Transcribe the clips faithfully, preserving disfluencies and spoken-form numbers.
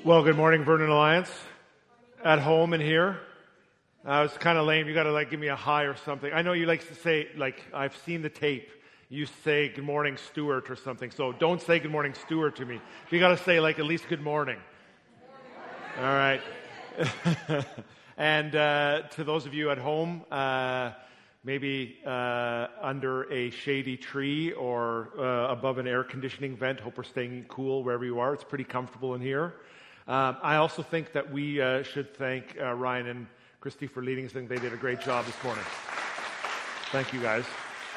Well, good morning, Vernon Alliance. At home and here. Uh, it's kind of lame. You got to like give me a hi or something. I know you like to say, like, I've seen the tape. You say good morning, Stuart, or something. So don't say good morning, Stuart to me. You got to say like at least good morning. All right. And uh, to those of you at home, uh, maybe uh, under a shady tree or uh, above an air conditioning vent, hope we're staying cool wherever you are. It's pretty comfortable in here. Um, I also think that we uh, should thank uh, Ryan and Christy for leading us. I think they did a great job this morning. Thank you, guys.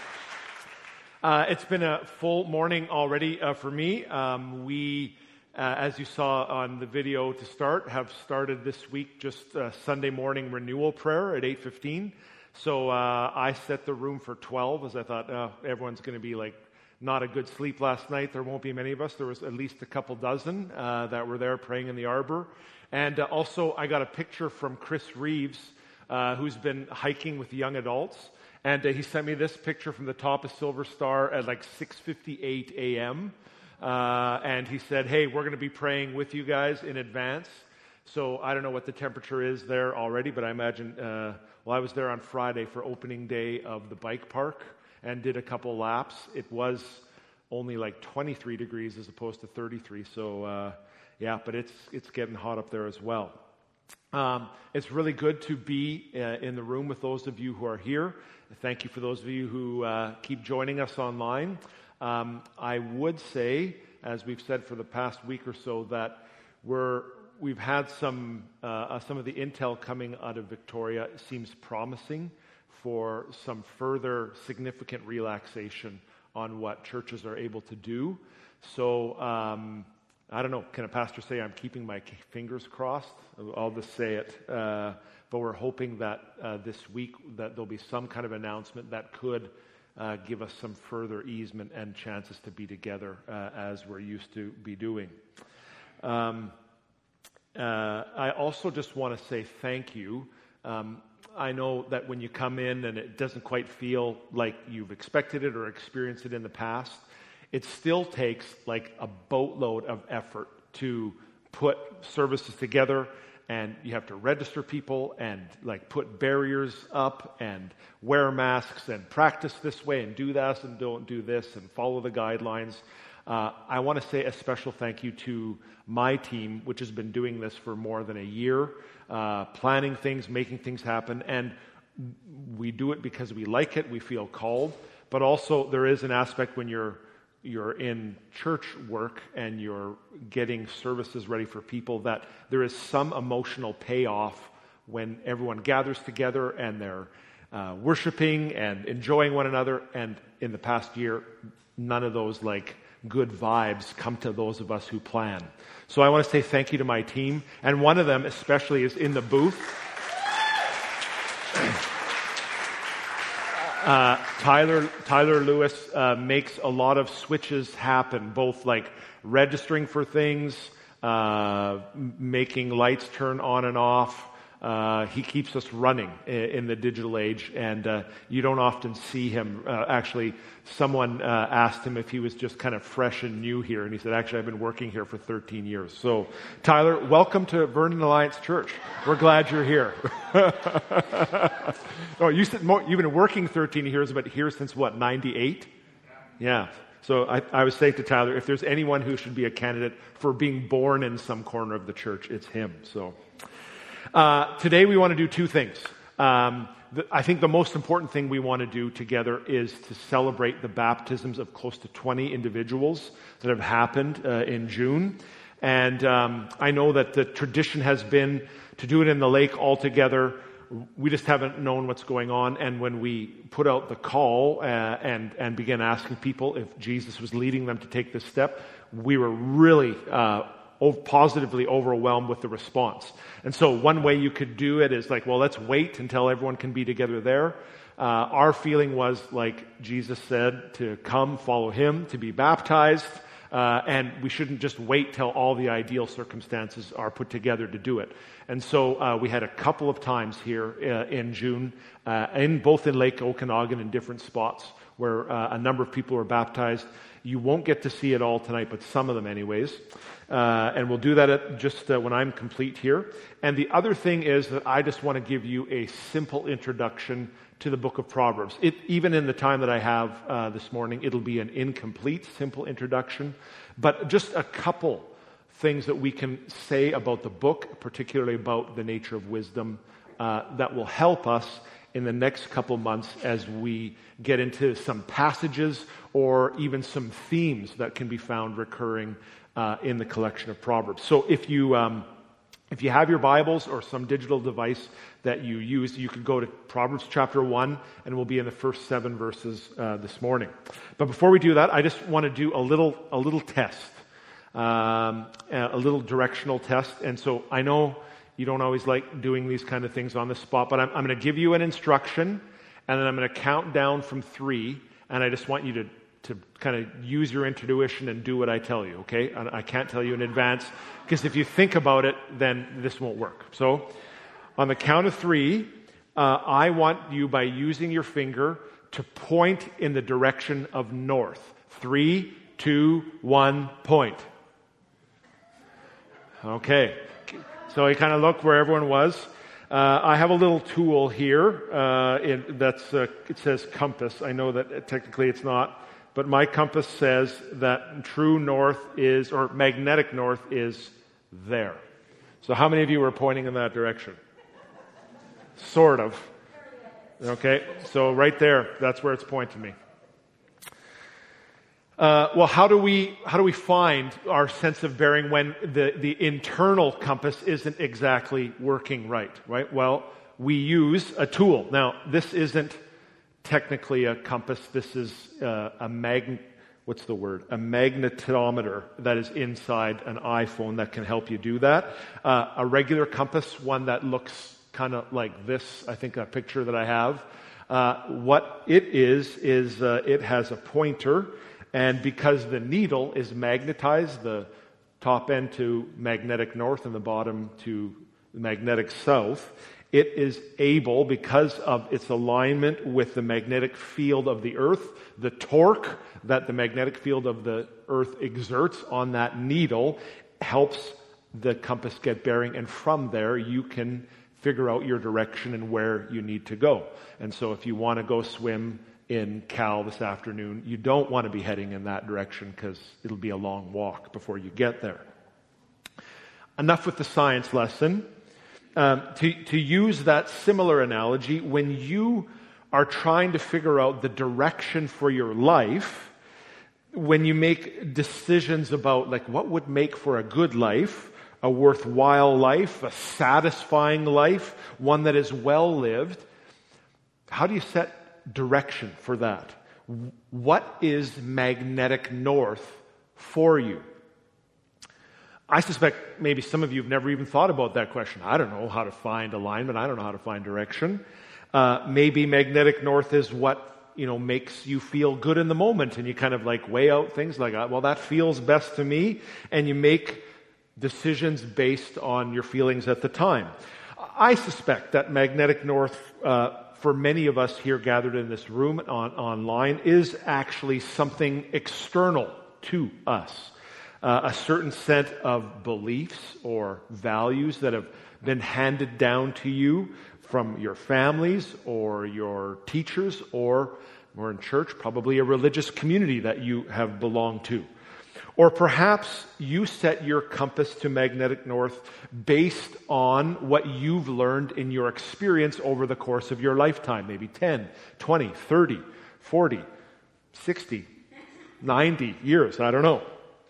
Uh, it's been a full morning already uh, for me. Um, we, uh, as you saw on the video to start, have started this week just uh, Sunday morning renewal prayer at eight fifteen. So uh, I set the room for twelve, as I thought uh, everyone's going to be like not a good sleep last night. There won't be many of us. There was at least a couple dozen uh, that were there praying in the arbor. And uh, also, I got a picture from Chris Reeves, uh, who's been hiking with young adults. And uh, he sent me this picture from the top of Silver Star at like six fifty-eight a.m. Uh, and he said, hey, we're going to be praying with you guys in advance. So I don't know what the temperature is there already, but I imagine, uh, well, I was there on Friday for opening day of the bike park and did a couple laps. It was only like twenty-three degrees as opposed to thirty-three. So, uh, yeah, but it's it's getting hot up there as well. Um, it's really good to be uh, in the room with those of you who are here. Thank you for those of you who uh, keep joining us online. Um, I would say, as we've said for the past week or so, that we're we've had some uh, uh, some of the intel coming out of Victoria seems promising for some further significant relaxation on what churches are able to do. So, um, I don't know, can a pastor say I'm keeping my fingers crossed? I'll just say it. Uh, but we're hoping that uh, this week that there'll be some kind of announcement that could uh, give us some further easement and chances to be together uh, as we're used to be doing. Um, uh, I also just want to say thank you. Um, I know that when you come in and it doesn't quite feel like you've expected it or experienced it in the past, it still takes like a boatload of effort to put services together, and you have to register people and like put barriers up and wear masks and practice this way and do this and don't do this and follow the guidelines. Uh, I want to say a special thank you to my team, which has been doing this for more than a year, uh, planning things, making things happen, and we do it because we like it, we feel called, but also there is an aspect when you're you're in church work and you're getting services ready for people that there is some emotional payoff when everyone gathers together and they're uh, worshiping and enjoying one another, and in the past year, none of those like good vibes come to those of us who plan. So I want to say thank you to my team, and one of them especially is in the booth. Uh, Tyler Tyler Lewis uh, makes a lot of switches happen, both like registering for things, uh, making lights turn on and off. Uh, he keeps us running in, in the digital age, and uh, you don't often see him. Uh, actually, someone uh, asked him if he was just kind of fresh and new here, and he said, actually, I've been working here for thirteen years. So, Tyler, welcome to Vernon Alliance Church. We're glad you're here. Oh, you said more, you've been working thirteen years, but here since what, ninety-eight? Yeah. So I, I was saying to Tyler, if there's anyone who should be a candidate for being born in some corner of the church, it's him. So uh, today we want to do two things. Um, the, I think the most important thing we want to do together is to celebrate the baptisms of close to twenty individuals that have happened uh, in June. And um, I know that the tradition has been to do it in the lake all together. We just haven't known what's going on, and when we put out the call uh, and and began asking people if Jesus was leading them to take this step, we were really uh, positively overwhelmed with the response. And so one way you could do it is like, well, let's wait until everyone can be together there. Uh, our feeling was like Jesus said to come, follow him, to be baptized. Uh, and we shouldn't just wait till all the ideal circumstances are put together to do it. And so uh, we had a couple of times here uh, in June, uh, in both in Lake Okanagan in different spots, where uh, a number of people were baptized. You won't get to see it all tonight, but some of them anyways. Uh, and we'll do that at just uh, when I'm complete here. And the other thing is that I just want to give you a simple introduction to the book of Proverbs. It, even in the time that I have uh, this morning, it'll be an incomplete, simple introduction. But just a couple things that we can say about the book, particularly about the nature of wisdom, uh, that will help us in the next couple months as we get into some passages or even some themes that can be found recurring uh, in the collection of Proverbs. So if you um, if you have your Bibles or some digital device that you use, you could go to Proverbs chapter one, and we'll be in the first seven verses uh, this morning. But before we do that, I just want to do a little a little test, um, a little directional test. And so I know you don't always like doing these kind of things on the spot, but I'm, I'm going to give you an instruction, and then I'm going to count down from three, and I just want you to, to kind of use your intuition and do what I tell you, okay? And I can't tell you in advance, because if you think about it, then this won't work. So, on the count of three, uh, I want you, by using your finger, to point in the direction of north. Three, two, one, point. Okay. So you kind of look where everyone was. Uh, I have a little tool here. Uh, it, that's uh, it says compass. I know that technically it's not, but my compass says that true north is, or magnetic north is there. So how many of you were pointing in that direction? Sort of. Okay, so right there, that's where it's pointing me. Uh, well, how do we how do we find our sense of bearing when the, the internal compass isn't exactly working right, right? Well, we use a tool. Now, this isn't technically a compass. This is uh, a mag. What's the word? A magnetometer that is inside an iPhone that can help you do that. Uh, a regular compass, one that looks kind of like this, I think that picture that I have. Uh, what it is, is uh, it has a pointer. And because the needle is magnetized, the top end to magnetic north and the bottom to magnetic south, it is able, because of its alignment with the magnetic field of the earth, the torque that the magnetic field of the earth exerts on that needle helps the compass get bearing. And from there, you can figure out your direction and where you need to go. And so if you want to go swim in Cal this afternoon, you don't want to be heading in that direction because it'll be a long walk before you get there. Enough with the science lesson. Um, to, to use that similar analogy, when you are trying to figure out the direction for your life, when you make decisions about like what would make for a good life, a worthwhile life, a satisfying life, one that is well lived, how do you set direction for that? What is magnetic north for you? I suspect maybe some of you have never even thought about that question. I don't know how to find alignment. I don't know how to find direction. Uh, maybe magnetic north is what, you know, makes you feel good in the moment, and you kind of like weigh out things like, well, that feels best to me, and you make decisions based on your feelings at the time. I suspect that magnetic north, uh, for many of us here gathered in this room and on, online, is actually something external to us. Uh, a certain set of beliefs or values that have been handed down to you from your families or your teachers, or more in church, probably a religious community that you have belonged to. Or perhaps you set your compass to magnetic north based on what you've learned in your experience over the course of your lifetime, maybe ten, twenty, thirty, forty, sixty, ninety years, I don't know.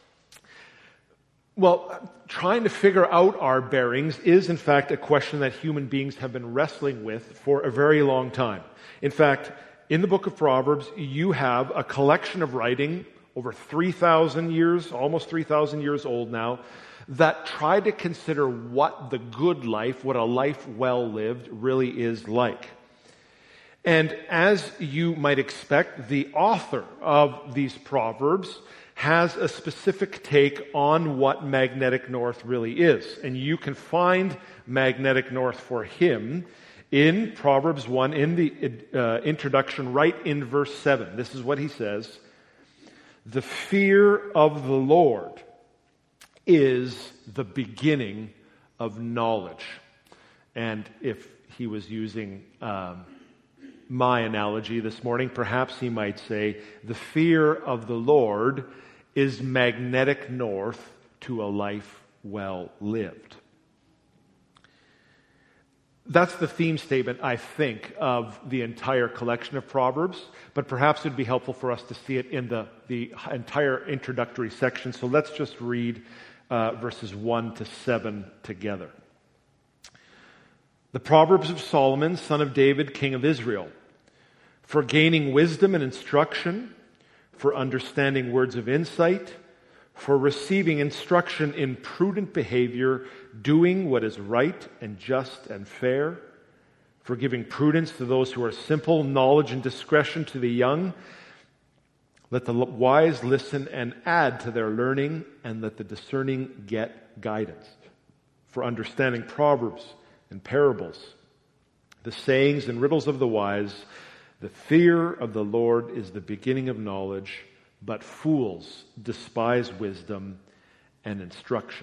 Well, trying to figure out our bearings is, in fact, a question that human beings have been wrestling with for a very long time. In fact, in the book of Proverbs, you have a collection of writing over three thousand years, almost three thousand years old now, that try to consider what the good life, what a life well lived really is like. And as you might expect, the author of these Proverbs has a specific take on what magnetic north really is. And you can find magnetic north for him in Proverbs one, in the uh, introduction, right in verse seven. This is what he says. The fear of the Lord is the beginning of knowledge. And if he was using um, my analogy this morning, perhaps he might say, the fear of the Lord is magnetic north to a life well lived. That's the theme statement, I think, of the entire collection of Proverbs, but perhaps it would be helpful for us to see it in the, the entire introductory section. So let's just read uh, verses one to seven together. The Proverbs of Solomon, son of David, king of Israel, for gaining wisdom and instruction, for understanding words of insight, for receiving instruction in prudent behavior, doing what is right and just and fair, for giving prudence to those who are simple, knowledge and discretion to the young. Let the wise listen and add to their learning, and let the discerning get guidance. For understanding proverbs and parables, the sayings and riddles of the wise, the fear of the Lord is the beginning of knowledge, but fools despise wisdom and instruction.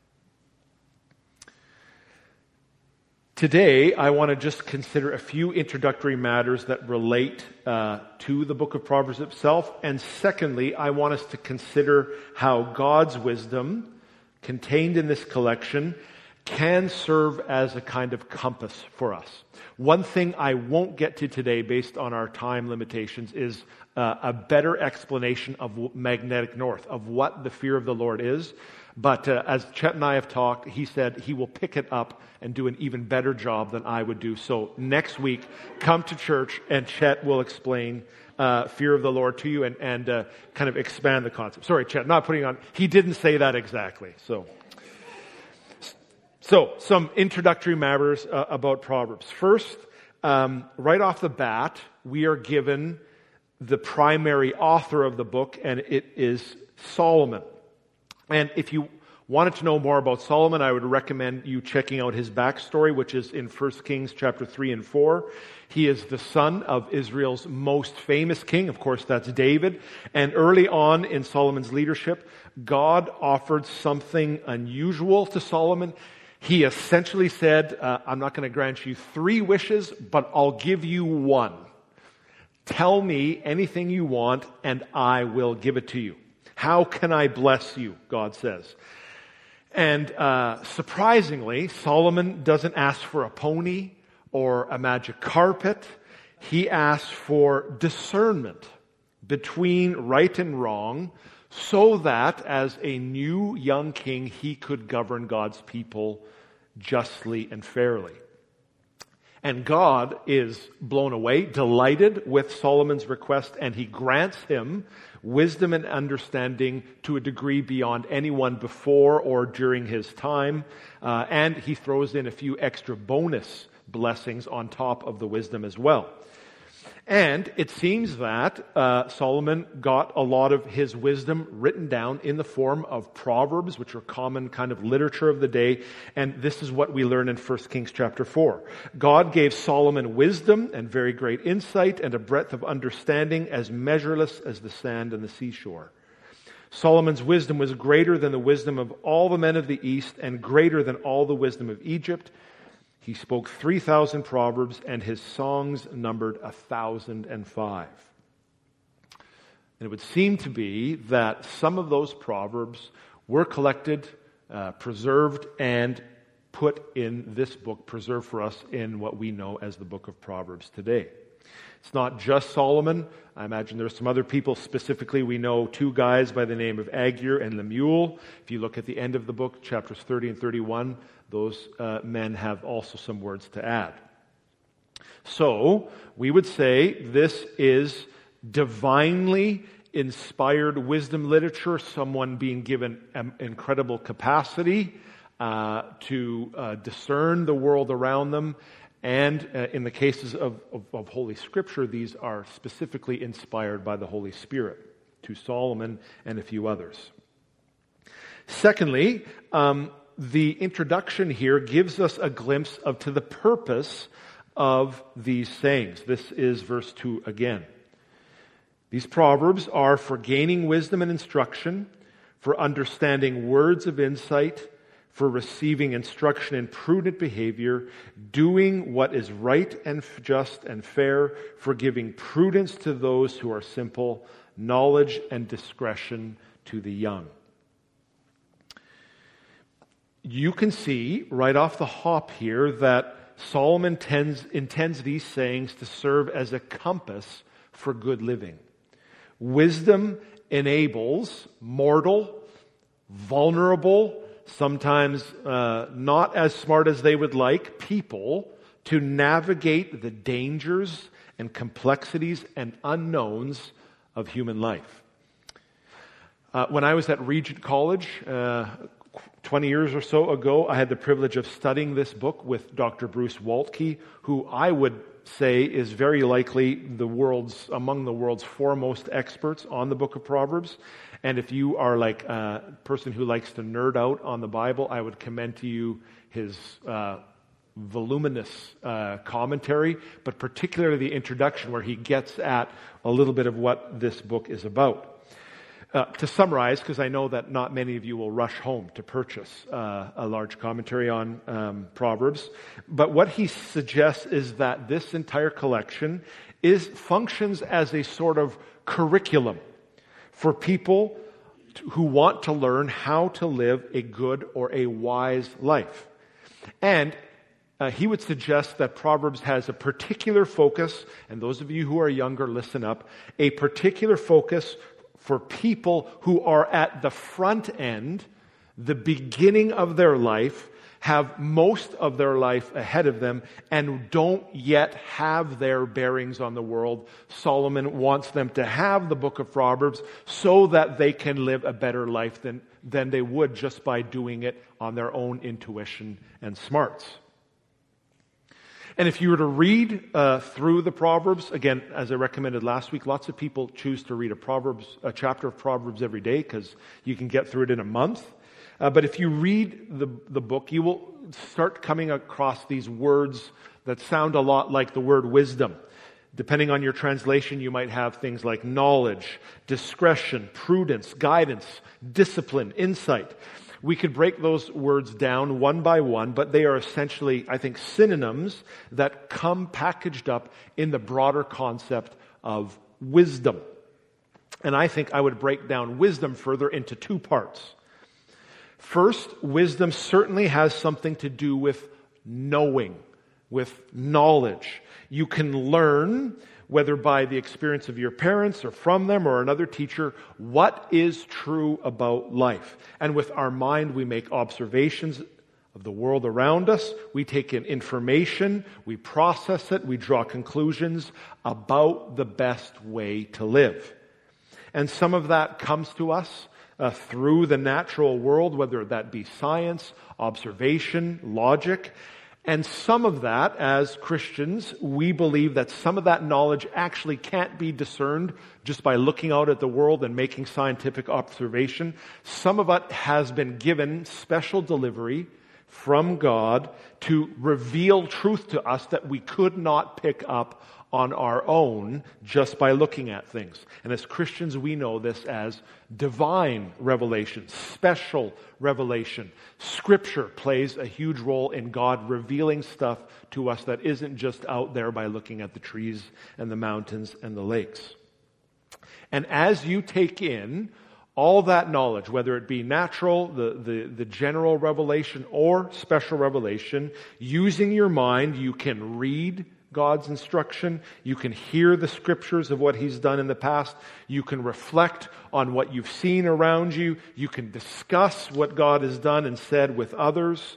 Today, I want to just consider a few introductory matters that relate uh, to the book of Proverbs itself. And secondly, I want us to consider how God's wisdom contained in this collection can serve as a kind of compass for us. One thing I won't get to today based on our time limitations is uh, a better explanation of magnetic north, of what the fear of the Lord is. But uh, as Chet and I have talked, he said he will pick it up and do an even better job than I would do. So next week, come to church and Chet will explain uh, fear of the Lord to you and, and uh, kind of expand the concept. Sorry, Chet, not putting on, he didn't say that exactly. So, so some introductory matters uh, about Proverbs. First, um, right off the bat, we are given the primary author of the book, and it is Solomon. And if you wanted to know more about Solomon, I would recommend you checking out his backstory, which is in First Kings chapter three and four. He is the son of Israel's most famous king. Of course, that's David. And early on in Solomon's leadership, God offered something unusual to Solomon. He essentially said, uh, I'm not going to grant you three wishes, but I'll give you one. Tell me anything you want, and I will give it to you. How can I bless you? God says. And uh, surprisingly, Solomon doesn't ask for a pony or a magic carpet. He asks for discernment between right and wrong, so that as a new young king, he could govern God's people justly and fairly. And God is blown away, delighted with Solomon's request, and he grants him wisdom and understanding to a degree beyond anyone before or during his time. Uh, and he throws in a few extra bonus blessings on top of the wisdom as well. And it seems that uh, Solomon got a lot of his wisdom written down in the form of proverbs, which are common kind of literature of the day. And this is what we learn in First Kings chapter four. God gave Solomon wisdom and very great insight and a breadth of understanding as measureless as the sand and the seashore. Solomon's wisdom was greater than the wisdom of all the men of the East and greater than all the wisdom of Egypt. He spoke three thousand proverbs, and his songs numbered one thousand five. And it would seem to be that some of those proverbs were collected, uh, preserved, and put in this book, preserved for us in what we know as the book of Proverbs today. It's not just Solomon. I imagine there's some other people. Specifically, we know two guys by the name of Agur and Lemuel. If you look at the end of the book, chapters thirty and thirty-one, those uh, men have also some words to add. So, we would say this is divinely inspired wisdom literature, someone being given an incredible capacity uh, to uh, discern the world around them. And uh, in the cases of, of, of Holy Scripture, these are specifically inspired by the Holy Spirit to Solomon and a few others. Secondly, um, the introduction here gives us a glimpse of to the purpose of these sayings. This is verse two again. These proverbs are for gaining wisdom and instruction, for understanding words of insight, for receiving instruction in prudent behavior, doing what is right and just and fair, for giving prudence to those who are simple, knowledge and discretion to the young. You can see right off the hop here that Solomon tends, intends these sayings to serve as a compass for good living. Wisdom enables mortal, vulnerable, sometimes uh, not as smart as they would like, people to navigate the dangers and complexities and unknowns of human life. Uh, when I was at Regent College, uh, twenty years or so ago, I had the privilege of studying this book with Doctor Bruce Waltke, who I would say is very likely the world's among the world's foremost experts on the book of Proverbs. And if you are like a person who likes to nerd out on the Bible, I would commend to you his uh, voluminous uh, commentary, but particularly the introduction where he gets at a little bit of what this book is about. Uh, to summarize, because I know that not many of you will rush home to purchase uh, a large commentary on um, Proverbs, but what he suggests is that this entire collection is functions as a sort of curriculum for people to, who want to learn how to live a good or a wise life. And uh, he would suggest that Proverbs has a particular focus, and those of you who are younger, listen up, a particular focus for people who are at the front end, the beginning of their life, have most of their life ahead of them, and don't yet have their bearings on the world. Solomon wants them to have the book of Proverbs so that they can live a better life than, than they would just by doing it on their own intuition and smarts. And if you were to read uh, through the Proverbs, again, as I recommended last week, lots of people choose to read a Proverbs, a chapter of Proverbs every day because you can get through it in a month. Uh, but if you read the, the book, you will start coming across these words that sound a lot like the word wisdom. Depending on your translation, you might have things like knowledge, discretion, prudence, guidance, discipline, insight. We could break those words down one by one, but they are essentially, I think, synonyms that come packaged up in the broader concept of wisdom. And I think I would break down wisdom further into two parts. First, wisdom certainly has something to do with knowing, with knowledge. You can learn, whether by the experience of your parents or from them or another teacher, what is true about life. And with our mind, we make observations of the world around us. We take in information, we process it, we draw conclusions about the best way to live. And some of that comes to us uh, through the natural world, whether that be science, observation, logic. And some of that, as Christians, we believe that some of that knowledge actually can't be discerned just by looking out at the world and making scientific observation. Some of it has been given special delivery from God to reveal truth to us that we could not pick up on our own just by looking at things. And as Christians, we know this as divine revelation, special revelation. Scripture plays a huge role in God revealing stuff to us that isn't just out there by looking at the trees and the mountains and the lakes. And as you take in all that knowledge, whether it be natural, the, the, the general revelation, or special revelation, using your mind, you can read God's instruction. You can hear the scriptures of what He's done in the past. You can reflect on what you've seen around you. You can discuss what God has done and said with others.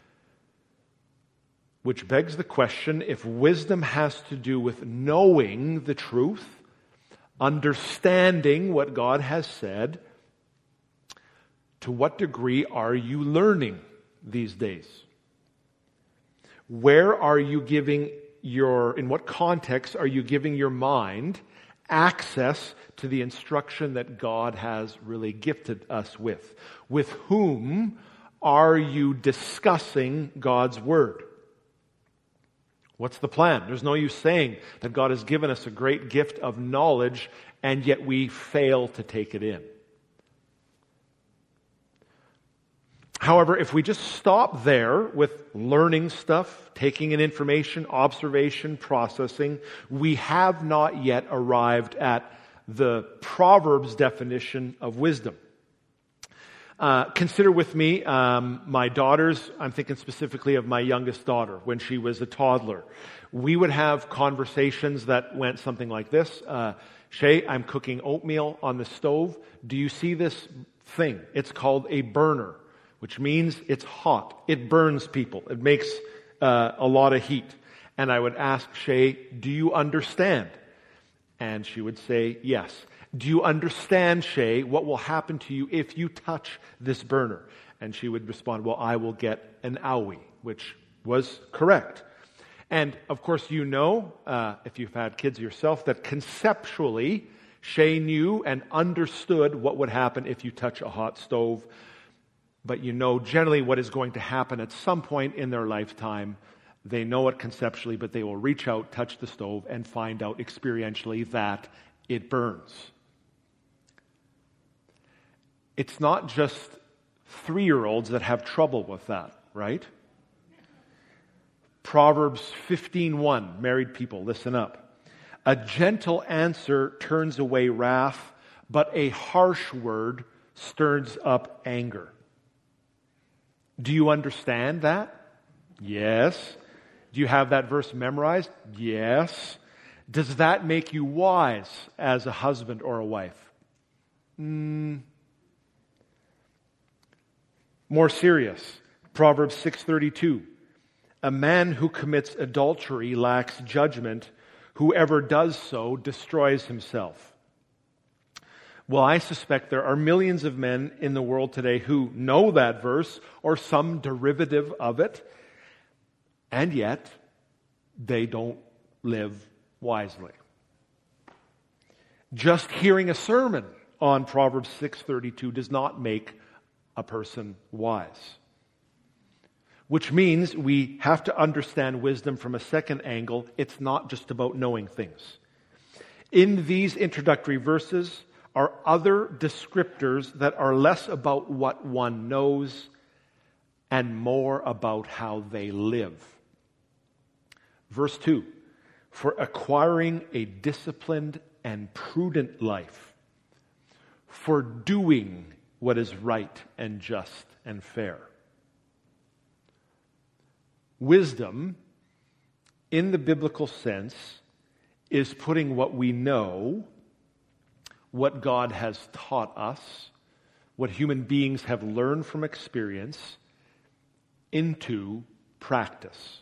Which begs the question, if wisdom has to do with knowing the truth, understanding what God has said, to what degree are you learning these days? Where are you giving your, in what context are you giving your mind access to the instruction that God has really gifted us with? With whom are you discussing God's Word? What's the plan? There's no use saying that God has given us a great gift of knowledge and yet we fail to take it in. However, if we just stop there with learning stuff, taking in information, observation, processing, we have not yet arrived at the Proverbs definition of wisdom. Uh, consider with me um, my daughters. I'm thinking specifically of my youngest daughter when she was a toddler. We would have conversations that went something like this. Uh, Shay, I'm cooking oatmeal on the stove. Do you see this thing? It's called a burner, which means it's hot. It burns people. It makes uh, a lot of heat. And I would ask Shay, do you understand? And she would say, yes. Do you understand, Shay, what will happen to you if you touch this burner? And she would respond, well, I will get an owie, which was correct. And of course, you know, uh, if you've had kids yourself, that conceptually, Shay knew and understood what would happen if you touch a hot stove. But you know generally what is going to happen at some point in their lifetime. They know it conceptually, but they will reach out, touch the stove, and find out experientially that it burns. It's not just three-year-olds that have trouble with that, right? Proverbs fifteen one, married people, listen up. A gentle answer turns away wrath, but a harsh word stirs up anger. Do you understand that? Yes. Do you have that verse memorized? Yes. Does that make you wise as a husband or a wife? Hmm. More serious, Proverbs six thirty-two. A man who commits adultery lacks judgment. Whoever does so destroys himself. Well, I suspect there are millions of men in the world today who know that verse or some derivative of it, and yet they don't live wisely. Just hearing a sermon on Proverbs six thirty-two does not make a person wise. Which means we have to understand wisdom from a second angle. It's not just about knowing things. In these introductory verses are other descriptors that are less about what one knows and more about how they live. Verse two, for acquiring a disciplined and prudent life, for doing what is right and just and fair. Wisdom, in the biblical sense, is putting what we know, what God has taught us, what human beings have learned from experience, into practice.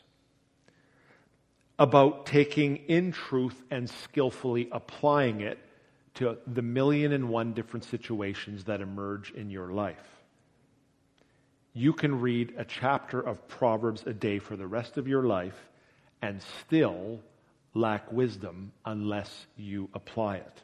About taking in truth and skillfully applying it to the million and one different situations that emerge in your life. You can read a chapter of Proverbs a day for the rest of your life and still lack wisdom unless you apply it.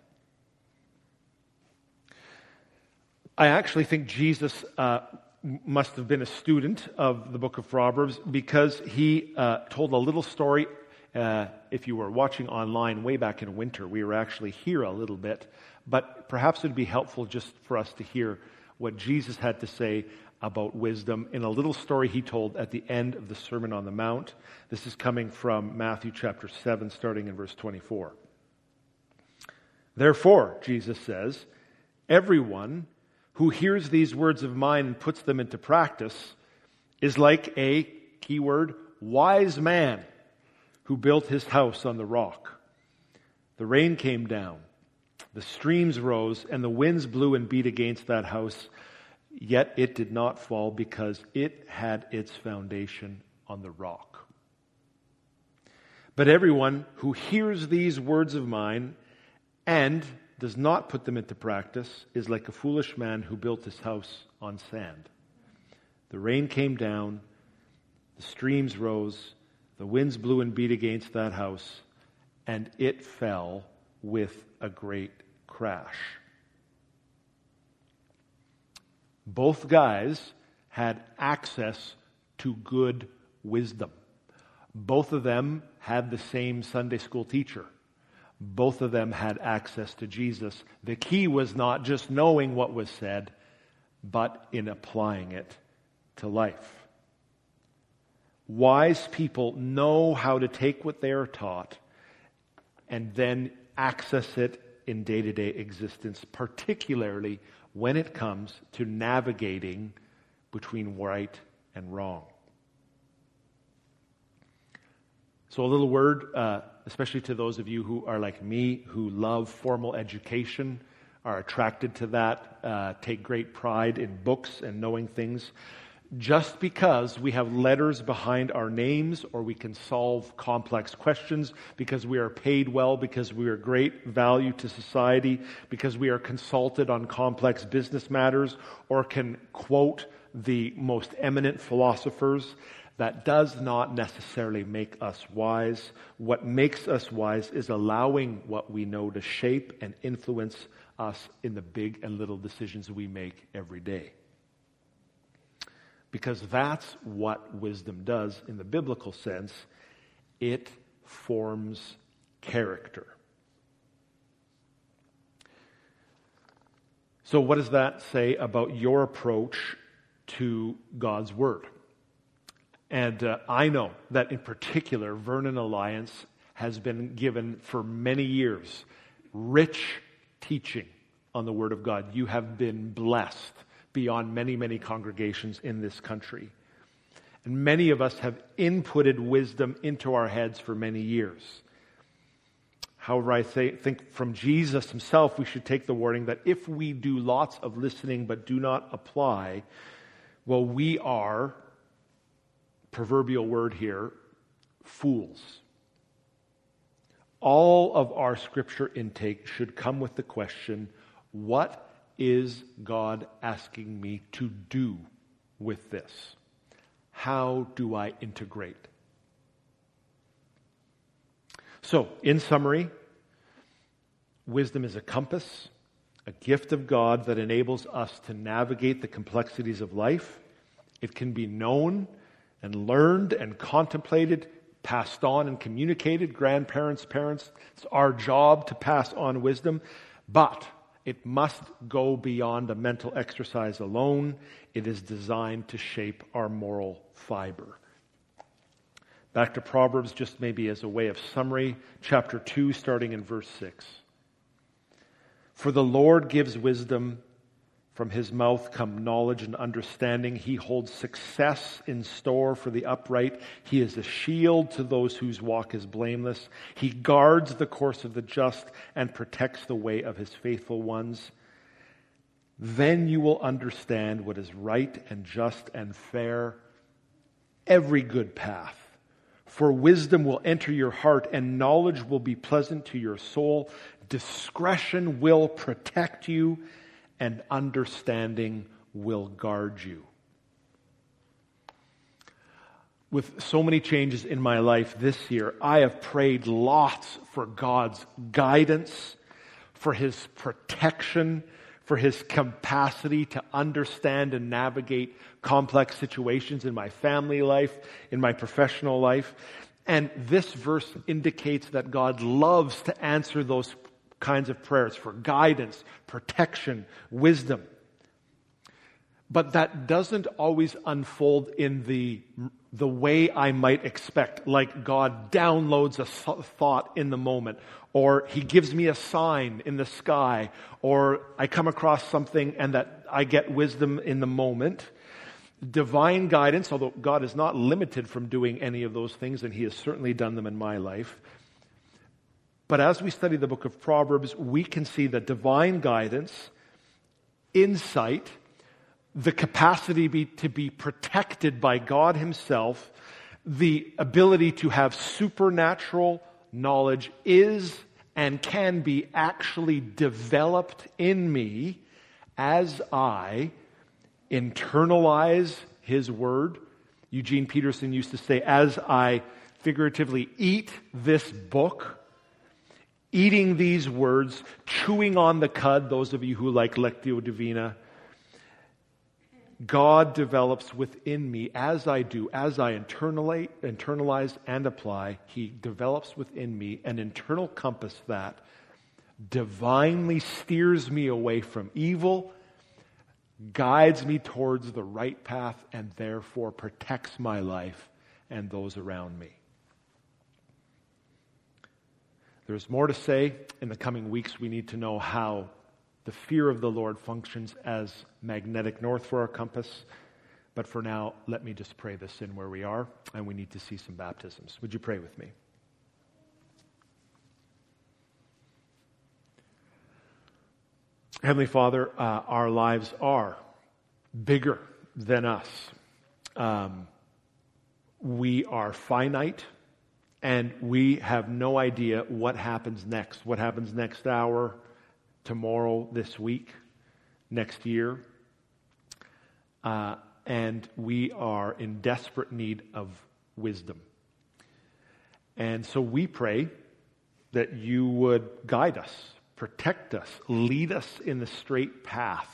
I actually think Jesus uh, must have been a student of the book of Proverbs because he uh, told a little story. Uh, if you were watching online way back in winter, we were actually here a little bit, but perhaps it would be helpful just for us to hear what Jesus had to say about wisdom in a little story he told at the end of the Sermon on the Mount. This is coming from Matthew chapter seven, starting in verse twenty-four. Therefore, Jesus says, everyone who hears these words of mine and puts them into practice is like a, keyword, wise man who built his house on the rock. The rain came down, the streams rose, and the winds blew and beat against that house. Yet it did not fall because it had its foundation on the rock. But everyone who hears these words of mine and does not put them into practice is like a foolish man who built his house on sand. The rain came down, the streams rose, the winds blew and beat against that house, and it fell with a great crash. Both guys had access to good wisdom. Both of them had the same Sunday school teacher. Both of them had access to Jesus. The key was not just knowing what was said, but in applying it to life. Wise people know how to take what they are taught and then access it in day-to-day existence, particularly when it comes to navigating between right and wrong. So a little word, uh, especially to those of you who are like me, who love formal education, are attracted to that, uh, take great pride in books and knowing things. Just because we have letters behind our names, or we can solve complex questions, because we are paid well, because we are great value to society, because we are consulted on complex business matters, or can quote the most eminent philosophers, that does not necessarily make us wise. What makes us wise is allowing what we know to shape and influence us in the big and little decisions we make every day. Because that's what wisdom does in the biblical sense. It forms character. So what does that say about your approach to God's Word? And uh, I know that in particular, Vernon Alliance has been given for many years rich teaching on the Word of God. You have been blessed beyond many, many congregations in this country. And many of us have inputted wisdom into our heads for many years. However, I say, think from Jesus himself, we should take the warning that if we do lots of listening but do not apply, well, we are, proverbial word here, fools. All of our scripture intake should come with the question, what is God asking me to do with this? How do I integrate? So, in summary, wisdom is a compass, a gift of God that enables us to navigate the complexities of life. It can be known and learned and contemplated, passed on and communicated. Grandparents, parents, it's our job to pass on wisdom, but it must go beyond a mental exercise alone. It is designed to shape our moral fiber. Back to Proverbs, just maybe as a way of summary, chapter two, starting in verse six. For the Lord gives wisdom, from his mouth come knowledge and understanding. He holds success in store for the upright. He is a shield to those whose walk is blameless. He guards the course of the just and protects the way of his faithful ones. Then you will understand what is right and just and fair, every good path. For wisdom will enter your heart, and knowledge will be pleasant to your soul. Discretion will protect you, and understanding will guard you. With so many changes in my life this year, I have prayed lots for God's guidance, for his protection, for his capacity to understand and navigate complex situations in my family life, in my professional life. And this verse indicates that God loves to answer those kinds of prayers for guidance, protection, wisdom. But that doesn't always unfold in the, the way I might expect, like God downloads a thought in the moment, or he gives me a sign in the sky, or I come across something and that I get wisdom in the moment. Divine guidance, although God is not limited from doing any of those things, and he has certainly done them in my life. But as we study the book of Proverbs, we can see that divine guidance, insight, the capacity be, to be protected by God himself, the ability to have supernatural knowledge is and can be actually developed in me as I internalize his word. Eugene Peterson used to say, as I figuratively eat this book, eating these words, chewing on the cud, those of you who like Lectio Divina, God develops within me as I do, as I internalize, internalize and apply. He develops within me an internal compass that divinely steers me away from evil, guides me towards the right path, and therefore protects my life and those around me. There's more to say. In the coming weeks, we need to know how the fear of the Lord functions as magnetic north for our compass. But for now, let me just pray this in where we are, and we need to see some baptisms. Would you pray with me? Heavenly Father, uh, our lives are bigger than us. Um, we are finite, and we have no idea what happens next, what happens next hour, tomorrow, this week, next year. Uh, and we are in desperate need of wisdom. And so we pray that you would guide us, protect us, lead us in the straight path.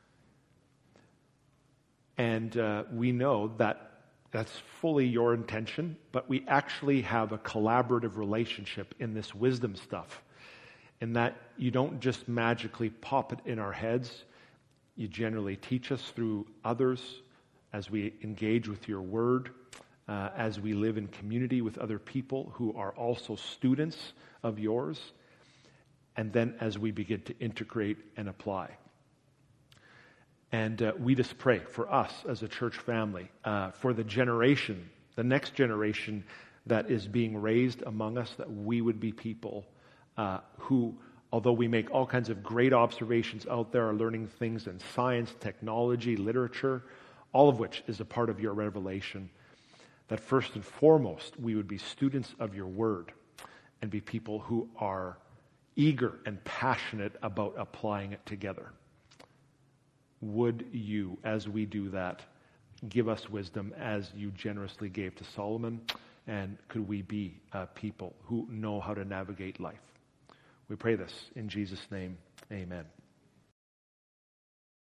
And uh, we know that that's fully your intention, but we actually have a collaborative relationship in this wisdom stuff. In that you don't just magically pop it in our heads. You generally teach us through others as we engage with your word, uh, as we live in community with other people who are also students of yours, and then as we begin to integrate and apply. And uh, we just pray for us as a church family, uh, for the generation, the next generation that is being raised among us, that we would be people Uh, who, although we make all kinds of great observations out there, are learning things in science, technology, literature, all of which is a part of your revelation, that first and foremost we would be students of your word and be people who are eager and passionate about applying it together. Would you, as we do that, give us wisdom as you generously gave to Solomon, and could we be uh, people who know how to navigate life? We pray this in Jesus' name. Amen.